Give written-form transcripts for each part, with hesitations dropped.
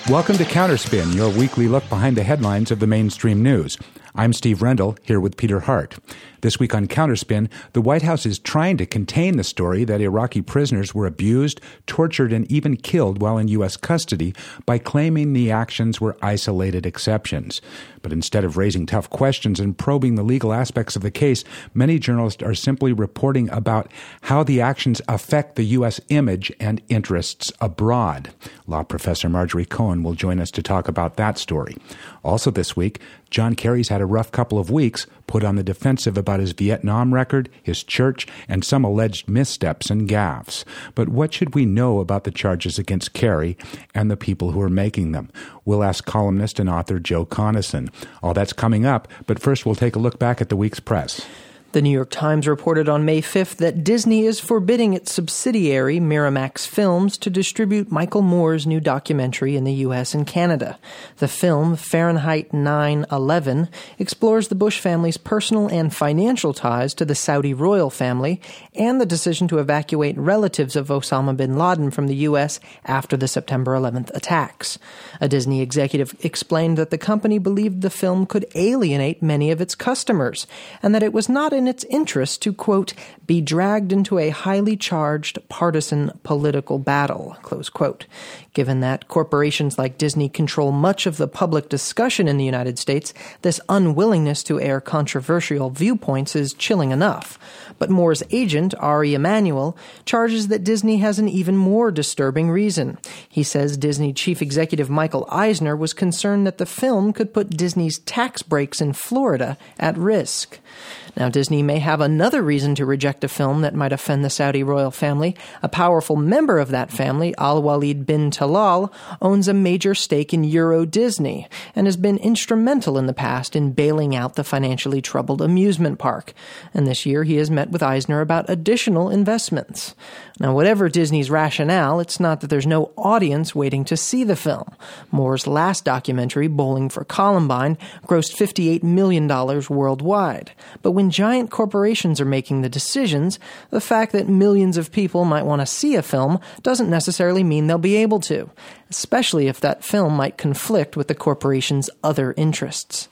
Welcome to Counterspin, your weekly look behind the headlines of the mainstream news. I'm Steve Rendell, here with Peter Hart. This week on Counterspin, the White House is trying to contain the story that Iraqi prisoners were abused, tortured, and even killed while in U.S. custody by claiming the actions were isolated exceptions. But instead of raising tough questions and probing the legal aspects of the case, many journalists are simply reporting about how the actions affect the U.S. image and interests abroad. Law professor Marjorie Cohen will join us to talk about that story. Also this week, John Kerry's had a rough couple of weeks, put on the defensive about his Vietnam record, his church, and some alleged missteps and gaffes. But what should we know about the charges against Kerry and the people who are making them? We'll ask columnist and author Joe Conason. All that's coming up, but first we'll take a look back at the week's press. The New York Times reported on May 5th that Disney is forbidding its subsidiary, Miramax Films, to distribute Michael Moore's new documentary in the U.S. and Canada. The film, Fahrenheit 9/11, explores the Bush family's personal and financial ties to the Saudi royal family and the decision to evacuate relatives of Osama bin Laden from the U.S. after the September 11th attacks. A Disney executive explained that the company believed the film could alienate many of its customers, and that it was not in its interest to, quote, be dragged into a highly charged partisan political battle, close quote. Given that corporations like Disney control much of the public discussion in the United States, this unwillingness to air controversial viewpoints is chilling enough. But Moore's agent, Ari Emanuel, charges that Disney has an even more disturbing reason. He says Disney chief executive Michael Eisner was concerned that the film could put Disney's tax breaks in Florida at risk. Now, Disney may have another reason to reject a film that might offend the Saudi royal family. A powerful member of that family, Al-Walid bin Talal, owns a major stake in Euro Disney and has been instrumental in the past in bailing out the financially troubled amusement park. And this year he has met with Eisner about additional investments. Now, whatever Disney's rationale, it's not that there's no audience waiting to see the film. Moore's last documentary, Bowling for Columbine, grossed $58 million worldwide. But when giant corporations are making the decisions, the fact that millions of people might want to see a film doesn't necessarily mean they'll be able to, especially if that film might conflict with the corporation's other interests.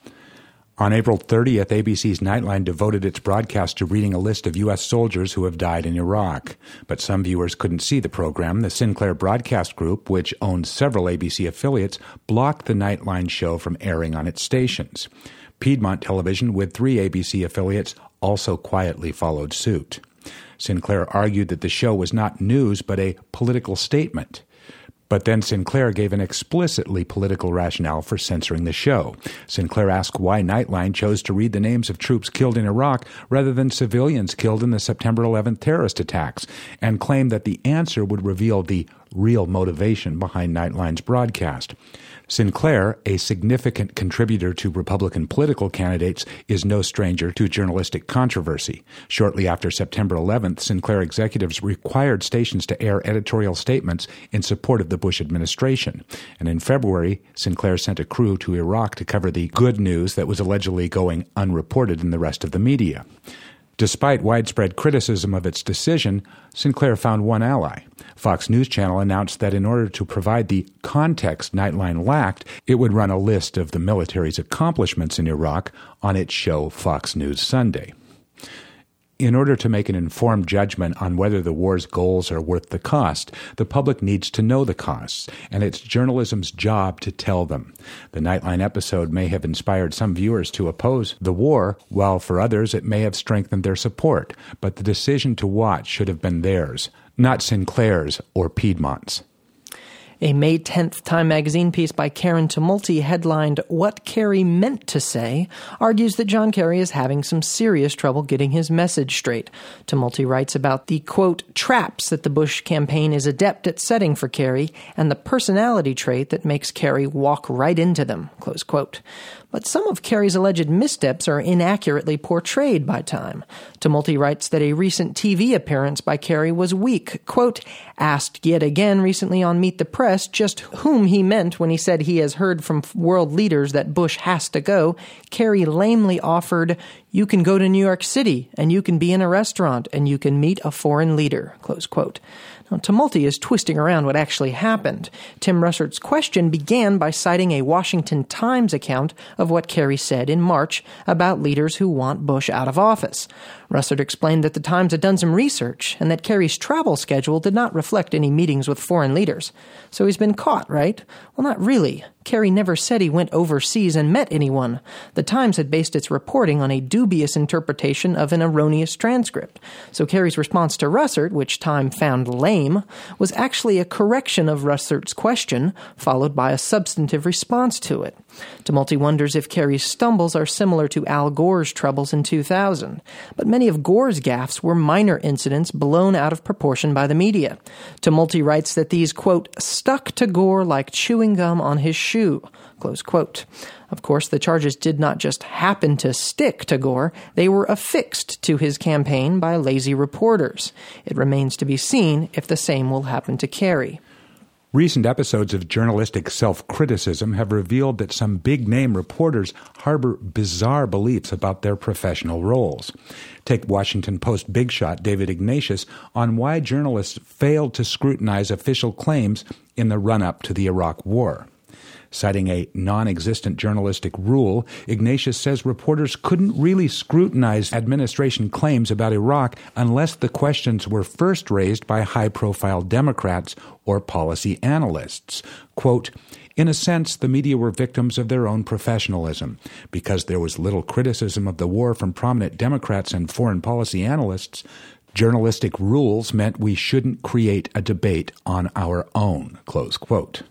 On April 30th, ABC's Nightline devoted its broadcast to reading a list of U.S. soldiers who have died in Iraq. But some viewers couldn't see the program. The Sinclair Broadcast Group, which owns several ABC affiliates, blocked the Nightline show from airing on its stations. Piedmont Television, with 3 ABC affiliates, also quietly followed suit. Sinclair argued that the show was not news but a political statement. But then Sinclair gave an explicitly political rationale for censoring the show. Sinclair asked why Nightline chose to read the names of troops killed in Iraq rather than civilians killed in the September 11th terrorist attacks, and claimed that the answer would reveal the real motivation behind Nightline's broadcast. Sinclair, a significant contributor to Republican political candidates, is no stranger to journalistic controversy. Shortly after September 11th, Sinclair executives required stations to air editorial statements in support of the Bush administration. And in February, Sinclair sent a crew to Iraq to cover the good news that was allegedly going unreported in the rest of the media. Despite widespread criticism of its decision, Sinclair found one ally. Fox News Channel announced that in order to provide the context Nightline lacked, it would run a list of the military's accomplishments in Iraq on its show Fox News Sunday. In order to make an informed judgment on whether the war's goals are worth the cost, the public needs to know the costs, and it's journalism's job to tell them. The Nightline episode may have inspired some viewers to oppose the war, while for others it may have strengthened their support, but the decision to watch should have been theirs, not Sinclair's or Piedmont's. A May 10th Time magazine piece by Karen Tumulty headlined What Kerry Meant to Say argues that John Kerry is having some serious trouble getting his message straight. Tumulty writes about the, quote, traps that the Bush campaign is adept at setting for Kerry and the personality trait that makes Kerry walk right into them, close quote. But some of Kerry's alleged missteps are inaccurately portrayed by Time. Tumulty writes that a recent TV appearance by Kerry was weak, quote, asked yet again recently on Meet the Press press just whom he meant when he said he has heard from world leaders that Bush has to go, Kerry lamely offered, "You can go to New York City, and you can be in a restaurant, and you can meet a foreign leader," close quote. Now, Tumulty is twisting around what actually happened. Tim Russert's question began by citing a Washington Times account of what Kerry said in March about leaders who want Bush out of office. Russert explained that the Times had done some research and that Kerry's travel schedule did not reflect any meetings with foreign leaders. So he's been caught, right? Well, not really. Kerry never said he went overseas and met anyone. The Times had based its reporting on a dubious interpretation of an erroneous transcript. So Kerry's response to Russert, which Time found lame, was actually a correction of Russert's question, followed by a substantive response to it. Tumulty wonders if Kerry's stumbles are similar to Al Gore's troubles in 2000. But many of Gore's gaffes were minor incidents blown out of proportion by the media. Tumulty writes that these, quote, stuck to Gore like chewing gum on his shoe, close quote. Of course, the charges did not just happen to stick to Gore, they were affixed to his campaign by lazy reporters. It remains to be seen if the same will happen to Kerry. Recent episodes of journalistic self-criticism have revealed that some big-name reporters harbor bizarre beliefs about their professional roles. Take Washington Post big shot David Ignatius on why journalists failed to scrutinize official claims in the run-up to the Iraq War. Citing a non-existent journalistic rule, Ignatius says reporters couldn't really scrutinize administration claims about Iraq unless the questions were first raised by high-profile Democrats or policy analysts. Quote, "In a sense, the media were victims of their own professionalism. Because there was little criticism of the war from prominent Democrats and foreign policy analysts, journalistic rules meant we shouldn't create a debate on our own," close quote.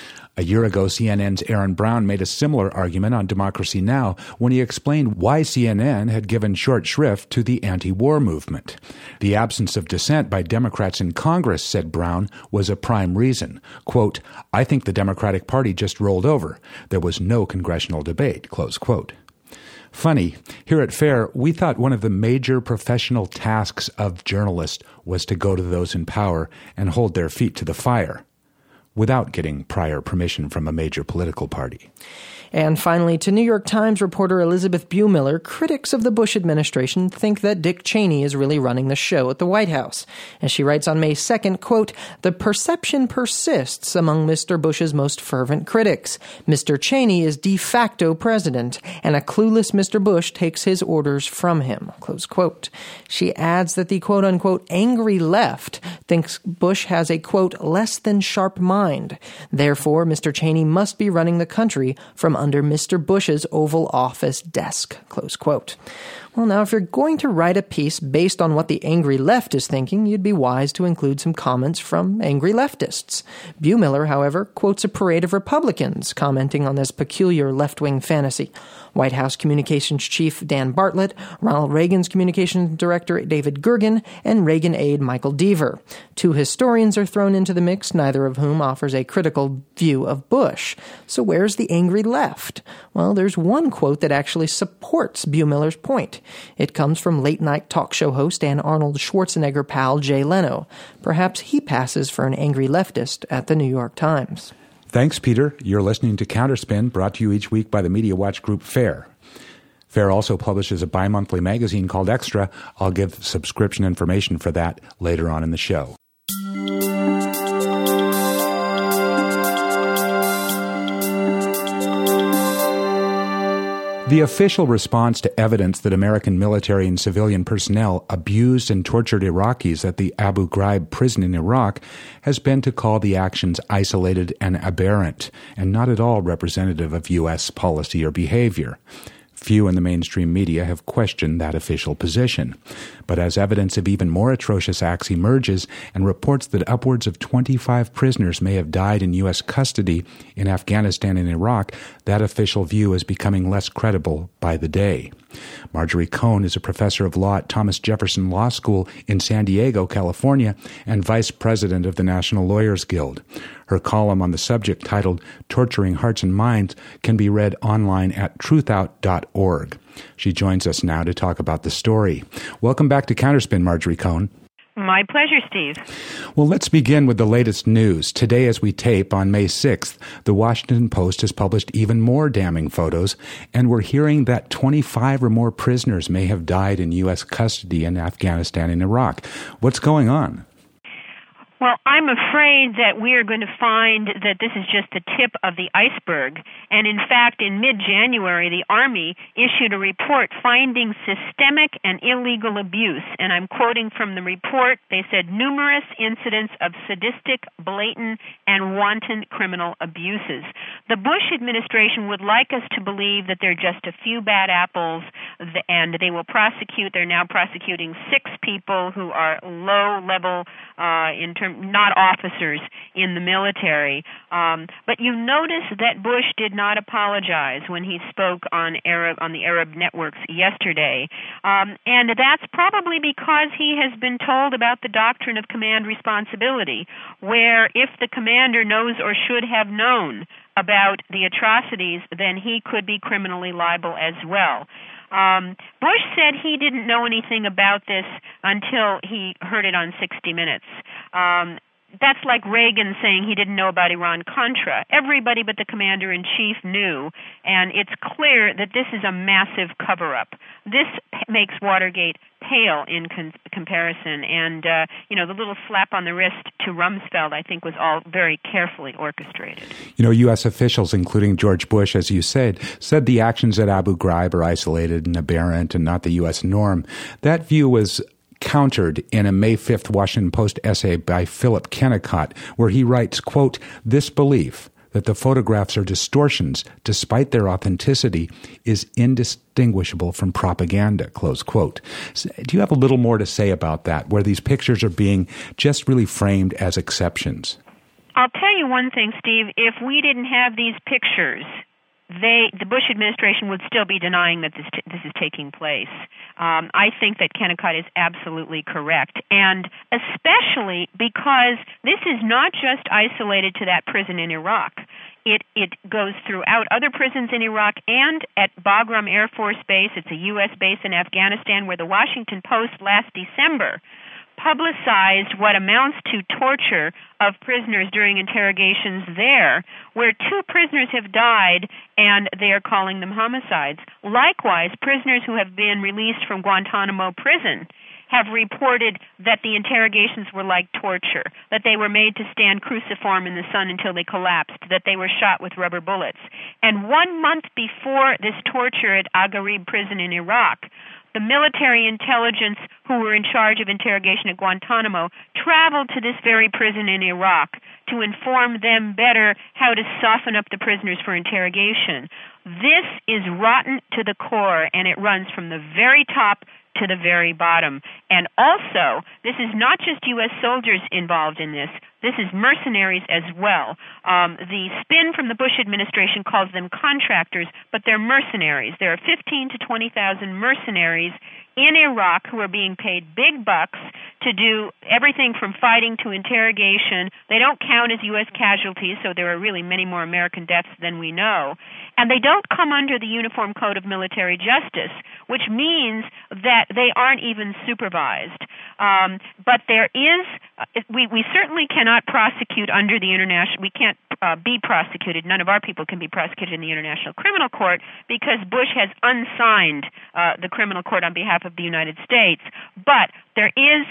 A year ago, CNN's Aaron Brown made a similar argument on Democracy Now! When he explained why CNN had given short shrift to the anti-war movement. The absence of dissent by Democrats in Congress, said Brown, was a prime reason. Quote, "I think the Democratic Party just rolled over. There was no congressional debate," close quote. Funny, here at FAIR, we thought one of the major professional tasks of journalists was to go to those in power and hold their feet to the fire, without getting prior permission from a major political party. And finally, to New York Times reporter Elizabeth Buemiller, critics of the Bush administration think that Dick Cheney is really running the show at the White House. And she writes on May 2nd, quote, "The perception persists among Mr. Bush's most fervent critics. Mr. Cheney is de facto president, and a clueless Mr. Bush takes his orders from him," close quote. She adds that the quote-unquote angry left thinks Bush has a, quote, less than sharp mind. Therefore, Mr. Cheney must be running the country from under Mr. Bush's Oval Office desk, close quote. Well, now, if you're going to write a piece based on what the angry left is thinking, you'd be wise to include some comments from angry leftists. Buemiller, however, quotes a parade of Republicans commenting on this peculiar left-wing fantasy. White House Communications Chief Dan Bartlett, Ronald Reagan's Communications Director David Gergen, and Reagan aide Michael Deaver. Two historians are thrown into the mix, neither of whom offers a critical view of Bush. So where's the angry left? Well, there's one quote that actually supports Buemiller's point. It comes from late-night talk show host and Arnold Schwarzenegger pal Jay Leno. Perhaps he passes for an angry leftist at the New York Times. Thanks, Peter. You're listening to Counterspin, brought to you each week by the media watch group FAIR. FAIR also publishes a bi-monthly magazine called Extra. I'll give subscription information for that later on in the show. The official response to evidence that American military and civilian personnel abused and tortured Iraqis at the Abu Ghraib prison in Iraq has been to call the actions isolated and aberrant, and not at all representative of U.S. policy or behavior. Few in the mainstream media have questioned that official position. But as evidence of even more atrocious acts emerges and reports that upwards of 25 prisoners may have died in U.S. custody in Afghanistan and Iraq, that official view is becoming less credible by the day. Marjorie Cohn is a professor of law at Thomas Jefferson Law School in San Diego, California, and vice president of the National Lawyers Guild. Her column on the subject, titled "Torturing Hearts and Minds," can be read online at truthout.org. She joins us now to talk about the story. Welcome back to Counterspin, Marjorie Cohn. My pleasure, Steve. Well, let's begin with the latest news. Today, as we tape on May 6th, the Washington Post has published even more damning photos, and we're hearing that 25 or more prisoners may have died in U.S. custody in Afghanistan and Iraq. What's going on? Well, I'm afraid that we are going to find that this is just the tip of the iceberg. And in fact, in mid-January, the Army issued a report finding systemic and illegal abuse. And I'm quoting from the report. They said numerous incidents of sadistic, blatant, and wanton criminal abuses. The Bush administration would like us to believe that they're just a few bad apples, and they will prosecute. They're now prosecuting 6 people who are low-level not officers in the military. But you notice that Bush did not apologize when he spoke on the Arab networks yesterday. And that's probably because he has been told about the doctrine of command responsibility, where if the commander knows or should have known about the atrocities, then he could be criminally liable as well. Bush said he didn't know anything about this until he heard it on 60 Minutes. That's like Reagan saying he didn't know about Iran-Contra. Everybody but the commander-in-chief knew, and it's clear that this is a massive cover-up. This makes Watergate pale in comparison, and the little slap on the wrist to Rumsfeld, I think, was all very carefully orchestrated. U.S. officials, including George Bush, as you said the actions at Abu Ghraib are isolated and aberrant and not the U.S. norm. That view was countered in a May 5th Washington Post essay by Philip Kennicott, where he writes, quote, "This belief that the photographs are distortions, despite their authenticity, is indistinguishable from propaganda," close quote. Do you have a little more to say about that, where these pictures are being just really framed as exceptions? I'll tell you one thing, Steve. If we didn't have these pictures, the Bush administration would still be denying that this is taking place. I think that Kennicott is absolutely correct, and especially because this is not just isolated to that prison in Iraq. It goes throughout other prisons in Iraq and at Bagram Air Force Base. It's a U.S. base in Afghanistan, where the Washington Post last December publicized what amounts to torture of prisoners during interrogations there, where 2 prisoners have died and they are calling them homicides. Likewise, prisoners who have been released from Guantanamo prison have reported that the interrogations were like torture, that they were made to stand cruciform in the sun until they collapsed, that they were shot with rubber bullets. And 1 month before this torture at Abu Ghraib prison in Iraq, the military intelligence who were in charge of interrogation at Guantanamo traveled to this very prison in Iraq to inform them better how to soften up the prisoners for interrogation. This is rotten to the core, and it runs from the very top to the very bottom. And also, this is not just U.S. soldiers involved in this. This is mercenaries as well. The spin from the Bush administration calls them contractors, but they're mercenaries. There are 15,000 to 20,000 mercenaries in Iraq who are being paid big bucks to do everything from fighting to interrogation. They don't count as U.S. casualties, so there are really many more American deaths than we know. And they don't come under the Uniform Code of Military Justice, which means that they aren't even supervised. But there is, we certainly cannot prosecute under the international, we can't be prosecuted. None of our people can be prosecuted in the International Criminal Court because Bush has unsigned the criminal court on behalf of the United States. But there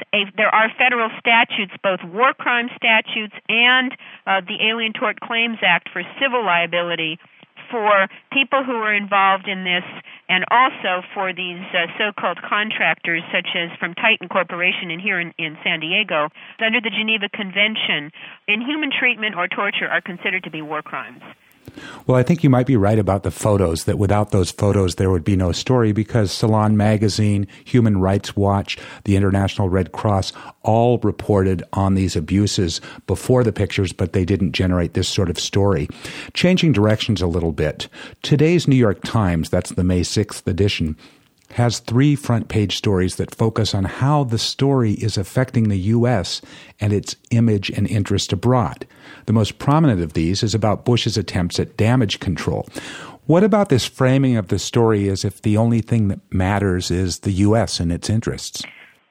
are federal statutes, both war crime statutes and the Alien Tort Claims Act for civil liability for people who are involved in this, and also for these so-called contractors, such as from Titan Corporation here in San Diego. Under the Geneva Convention, inhuman treatment or torture are considered to be war crimes. Well, I think you might be right about the photos, that without those photos there would be no story, because Salon Magazine, Human Rights Watch, the International Red Cross all reported on these abuses before the pictures, but they didn't generate this sort of story. Changing directions a little bit, today's New York Times, that's the May 6th edition, has 3 front-page stories that focus on how the story is affecting the U.S. and its image and interest abroad. The most prominent of these is about Bush's attempts at damage control. What about this framing of the story as if the only thing that matters is the U.S. and its interests?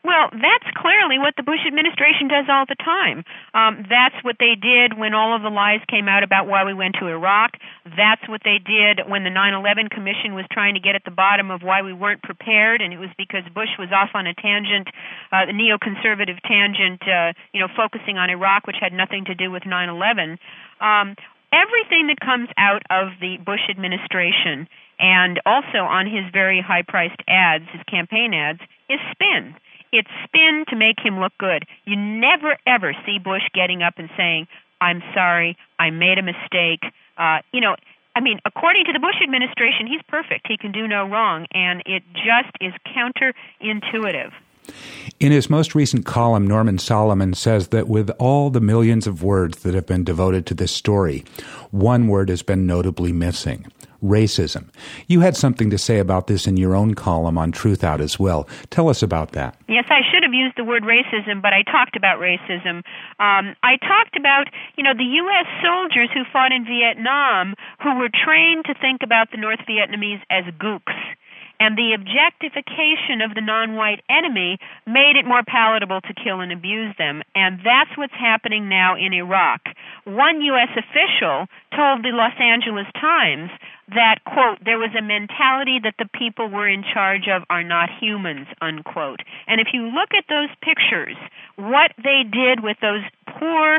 Well, that's clearly what the Bush administration does all the time. That's what they did when all of the lies came out about why we went to Iraq. That's what they did when the 9/11 Commission was trying to get at the bottom of why we weren't prepared, and it was because Bush was off on a tangent, a neoconservative tangent, focusing on Iraq, which had nothing to do with 9/11. Everything that comes out of the Bush administration and also on his very high-priced ads, his campaign ads, is spin. It's spin to make him look good. You never, ever see Bush getting up and saying, I'm sorry, I made a mistake. According to the Bush administration, he's perfect. He can do no wrong, and it just is counterintuitive. In his most recent column, Norman Solomon says that with all the millions of words that have been devoted to this story, one word has been notably missing: racism. You had something to say about this in your own column on Truth Out as well. Tell us about that. Yes, I should have used the word racism, but I talked about racism. I talked about, the U.S. soldiers who fought in Vietnam who were trained to think about the North Vietnamese as gooks. And the objectification of the non-white enemy made it more palatable to kill and abuse them. And that's what's happening now in Iraq. One U.S. official told the Los Angeles Times that, quote, there was a mentality that the people we're in charge of are not humans, unquote. And if you look at those pictures, what they did with those poor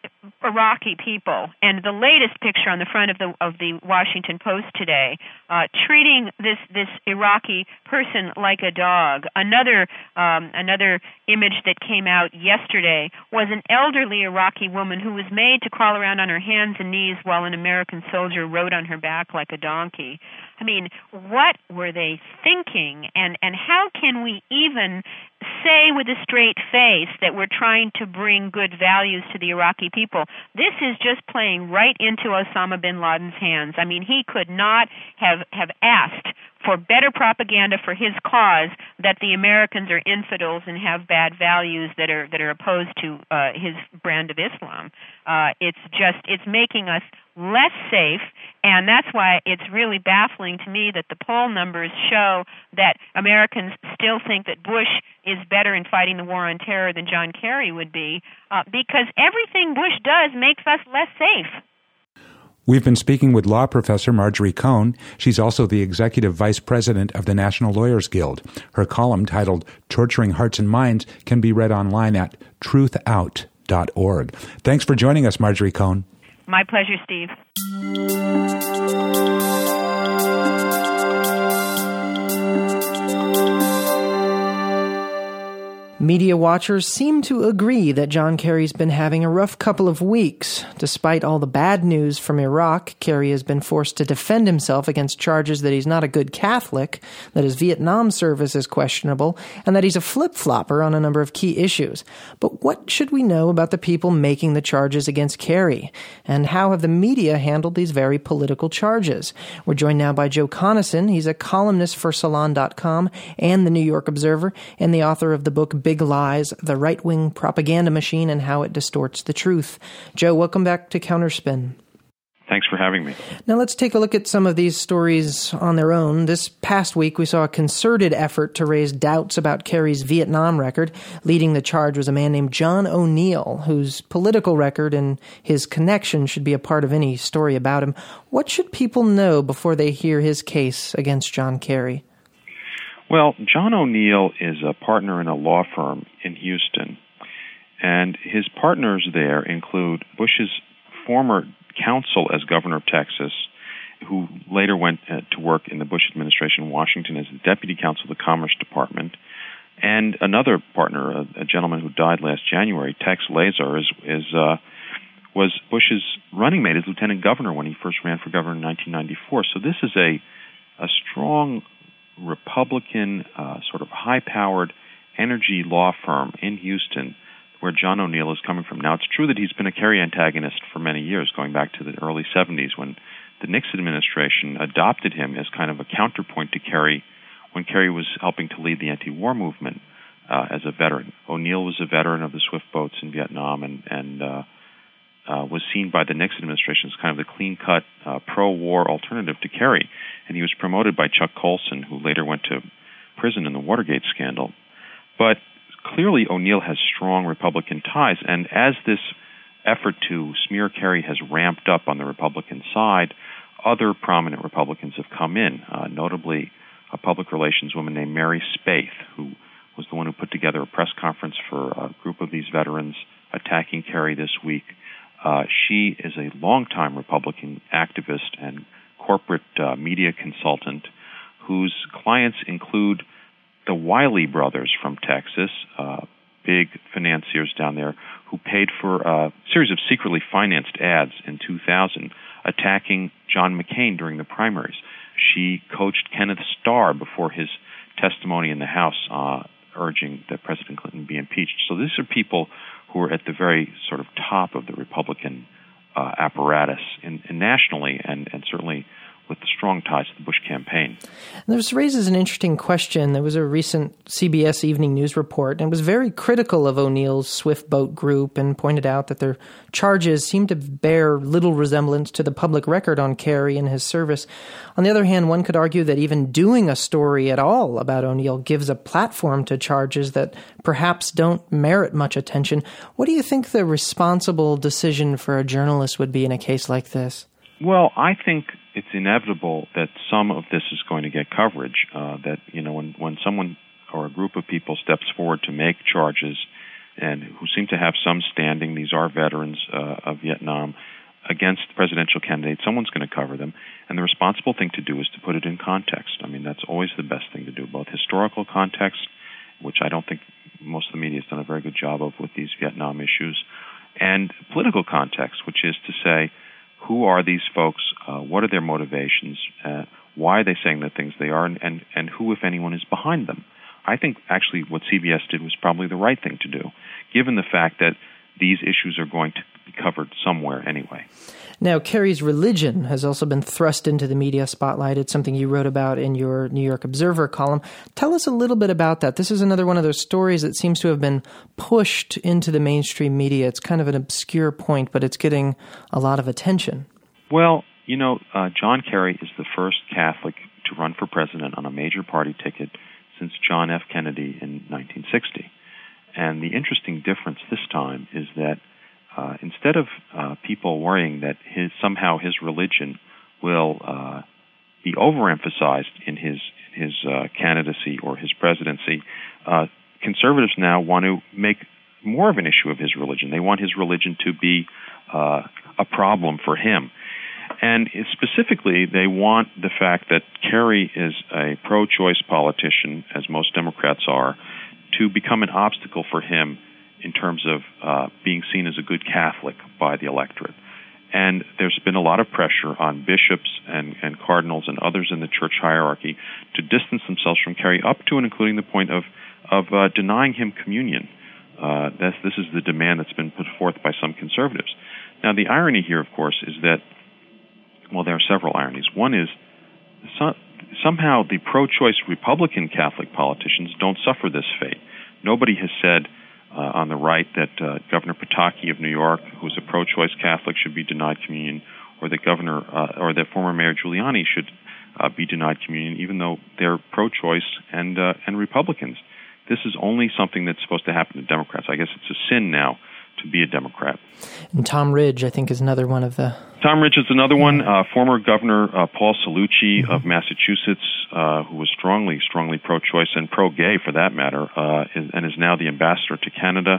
Iraqi people, and the latest picture on the front of the Washington Post today, treating this Iraqi person like a dog. Another image that came out yesterday was an elderly Iraqi woman who was made to crawl around on her hands and knees while an American soldier rode on her back like a donkey. I mean, what were they thinking? And how can we even say with a straight face that we're trying to bring good values to the Iraqi people? This is just playing right into Osama bin Laden's hands. I mean, he could not have asked for better propaganda for his cause that the Americans are infidels and have bad values that are opposed to his brand of Islam. It's making us less safe, and that's why it's really baffling to me that the poll numbers show that Americans still think that Bush is better in fighting the war on terror than John Kerry would be, because everything Bush does makes us less safe. We've been speaking with law professor Marjorie Cohn. She's also the executive vice president of the National Lawyers Guild. Her column, titled Torturing Hearts and Minds, can be read online at truthout.org. Thanks for joining us, Marjorie Cohn. My pleasure, Steve. Media watchers seem to agree that John Kerry's been having a rough couple of weeks. Despite all the bad news from Iraq, Kerry has been forced to defend himself against charges that he's not a good Catholic, that his Vietnam service is questionable, and that he's a flip-flopper on a number of key issues. But what should we know about the people making the charges against Kerry? And how have the media handled these very political charges? We're joined now by Joe Conason. He's a columnist for Salon.com and the New York Observer, and the author of the book Big Lies, The Right-Wing Propaganda Machine and How It Distorts the Truth. Joe, welcome back to Counterspin. Thanks for having me. Now let's take a look at some of these stories on their own. This past week, we saw a concerted effort to raise doubts about Kerry's Vietnam record. Leading the charge was a man named John O'Neill, whose political record and his connection should be a part of any story about him. What should people know before they hear his case against John Kerry? Well, John O'Neill is a partner in a law firm in Houston, and his partners there include Bush's former counsel as governor of Texas, who later went to work in the Bush administration in Washington as the deputy counsel of the Commerce Department, and another partner, a gentleman who died last January, Tex Lazar, was Bush's running mate as lieutenant governor when he first ran for governor in 1994. So this is a strong Republican, sort of high-powered energy law firm in Houston where John O'Neill is coming from. Now, it's true that he's been a Kerry antagonist for many years, going back to the early 70s when the Nixon administration adopted him as kind of a counterpoint to Kerry when Kerry was helping to lead the anti-war movement as a veteran. O'Neill was a veteran of the Swift boats in Vietnam and was seen by the Nixon administration as kind of the clean-cut, pro-war alternative to Kerry. And he was promoted by Chuck Colson, who later went to prison in the Watergate scandal. But clearly O'Neill has strong Republican ties, and as this effort to smear Kerry has ramped up on the Republican side, other prominent Republicans have come in, notably a public relations woman named Mary Spaeth, who was the one who put together a press conference for a group of these veterans attacking Kerry this week. She is a longtime Republican activist and corporate media consultant whose clients include the Wiley brothers from Texas, big financiers down there, who paid for a series of secretly financed ads in 2000 attacking John McCain during the primaries. She coached Kenneth Starr before his testimony in the House urging that President Clinton be impeached. So these are people who are at the very sort of top of the Republican apparatus nationally and certainly with the strong ties to the Bush campaign. This raises an interesting question. There was a recent CBS Evening News report, and it was very critical of O'Neill's Swift Boat Group and pointed out that their charges seemed to bear little resemblance to the public record on Kerry and his service. On the other hand, one could argue that even doing a story at all about O'Neill gives a platform to charges that perhaps don't merit much attention. What do you think the responsible decision for a journalist would be in a case like this? Well, I think it's inevitable that some of this is going to get coverage. That when someone or a group of people steps forward to make charges, and who seem to have some standing, these are veterans of Vietnam, against presidential candidates, someone's going to cover them. And the responsible thing to do is to put it in context. I mean, that's always the best thing to do, both historical context, which I don't think most of the media has done a very good job of with these Vietnam issues, and political context, which is to say, who are these folks? What are their motivations? Why are they saying the things they are? And who, if anyone, is behind them? I think actually what CBS did was probably the right thing to do, given the fact that these issues are going to be covered somewhere anyway. Now, Kerry's religion has also been thrust into the media spotlight. It's something you wrote about in your New York Observer column. Tell us a little bit about that. This is another one of those stories that seems to have been pushed into the mainstream media. It's kind of an obscure point, but it's getting a lot of attention. Well, John Kerry is the first Catholic to run for president on a major party ticket since John F. Kennedy in 1960. And the interesting difference this time is that instead of people worrying that somehow his religion will be overemphasized in his candidacy or his presidency, conservatives now want to make more of an issue of his religion. They want his religion to be a problem for him. And specifically, they want the fact that Kerry is a pro-choice politician, as most Democrats are, to become an obstacle for him in terms of being seen as a good Catholic by the electorate. And there's been a lot of pressure on bishops and cardinals and others in the church hierarchy to distance themselves from Kerry, up to and including the point of denying him communion. This is the demand that's been put forth by some conservatives. Now, the irony here, of course, is that, well, there are several ironies. One is somehow the pro-choice Republican Catholic politicians don't suffer this fate. Nobody has said on the right that Governor Pataki of New York, who's a pro-choice Catholic, should be denied communion, or that or that former Mayor Giuliani should be denied communion, even though they're pro-choice and Republicans. This is only something that's supposed to happen to Democrats. I guess it's a sin now to be a Democrat. And Tom Ridge, I think, is another one of the... Tom Ridge is another one. Former Governor Paul Cellucci of Massachusetts, who was strongly pro-choice and pro-gay, for that matter, and is now the ambassador to Canada.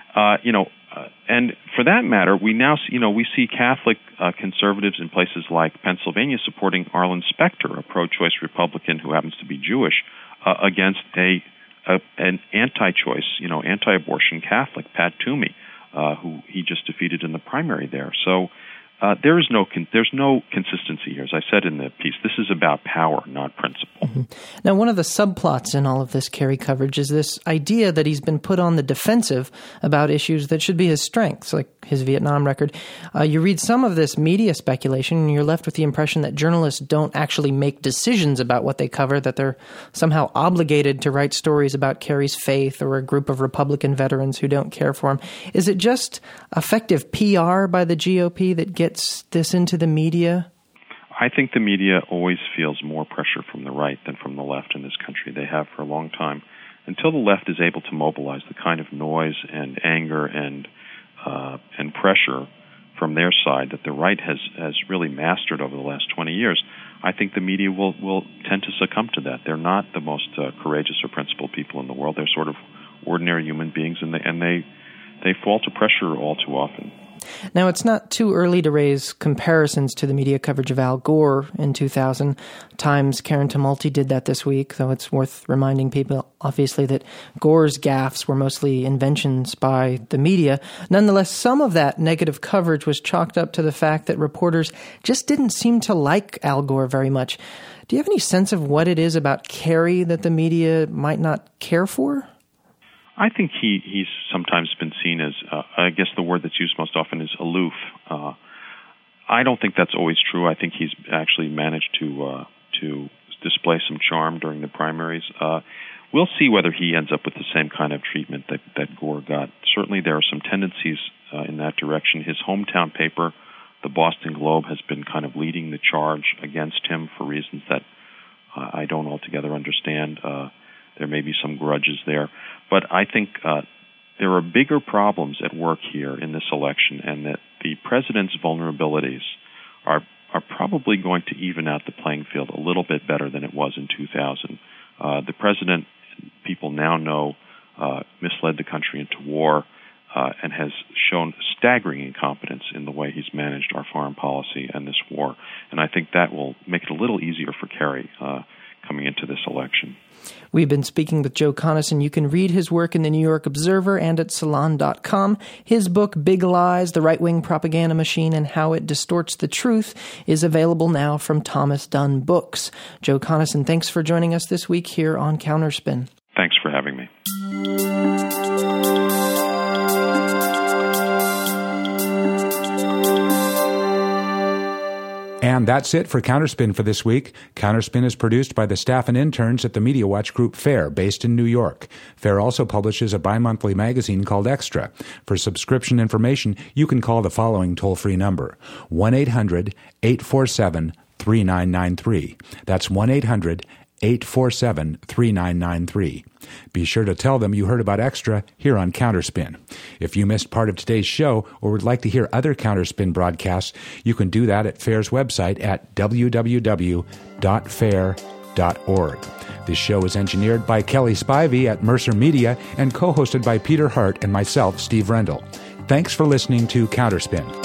And for that matter, we now we see Catholic conservatives in places like Pennsylvania supporting Arlen Specter, a pro-choice Republican who happens to be Jewish, against an anti-choice, anti-abortion Catholic, Pat Toomey, who he just defeated in the primary there. So there's no consistency here. As I said in the piece, this is about power, not principle. Mm-hmm. Now, one of the subplots in all of this Kerry coverage is this idea that he's been put on the defensive about issues that should be his strengths, like his Vietnam record. You read some of this media speculation, and you're left with the impression that journalists don't actually make decisions about what they cover, that they're somehow obligated to write stories about Kerry's faith or a group of Republican veterans who don't care for him. Is it just effective PR by the GOP that gets this into the media? I think the media always feels more pressure from the right than from the left in this country. They have for a long time. until the left is able to mobilize the kind of noise and anger and pressure from their side that the right has really mastered over the last 20 years, I think the media will tend to succumb to that. They're not the most courageous or principled people in the world. They're sort of ordinary human beings, and they fall to pressure all too often. Now, it's not too early to raise comparisons to the media coverage of Al Gore in 2000. Times' Karen Tumulty did that this week, though it's worth reminding people, obviously, that Gore's gaffes were mostly inventions by the media. Nonetheless, some of that negative coverage was chalked up to the fact that reporters just didn't seem to like Al Gore very much. Do you have any sense of what it is about Kerry that the media might not care for? I think he's sometimes been seen as, I guess the word that's used most often is aloof. I don't think that's always true. I think he's actually managed to display some charm during the primaries. We'll see whether he ends up with the same kind of treatment that Gore got. Certainly there are some tendencies in that direction. His hometown paper, the Boston Globe, has been kind of leading the charge against him for reasons that I don't altogether understand. There may be some grudges there. But I think there are bigger problems at work here in this election, and that the president's vulnerabilities are probably going to even out the playing field a little bit better than it was in 2000. The president, people now know, misled the country into war and has shown staggering incompetence in the way he's managed our foreign policy and this war. And I think that will make it a little easier for Kerry coming into this election. We've been speaking with Joe Conason. You can read his work in the New York Observer and at Salon.com. His book, Big Lies, The Right-Wing Propaganda Machine and How It Distorts the Truth, is available now from Thomas Dunn Books. Joe Conason, thanks for joining us this week here on Counterspin. Thanks for having me. And that's it for Counterspin for this week. Counterspin is produced by the staff and interns at the Media Watch Group FAIR, based in New York. FAIR also publishes a bi-monthly magazine called Extra. For subscription information, you can call the following toll-free number, 1-800-847-3993. That's 1-800-847-3993. Be sure to tell them you heard about Extra here on Counterspin. If you missed part of today's show or would like to hear other Counterspin broadcasts, you can do that at FAIR's website at www.fair.org. This show is engineered by Kelly Spivey at Mercer Media and co-hosted by Peter Hart and myself, Steve Rendell. Thanks for listening to Counterspin.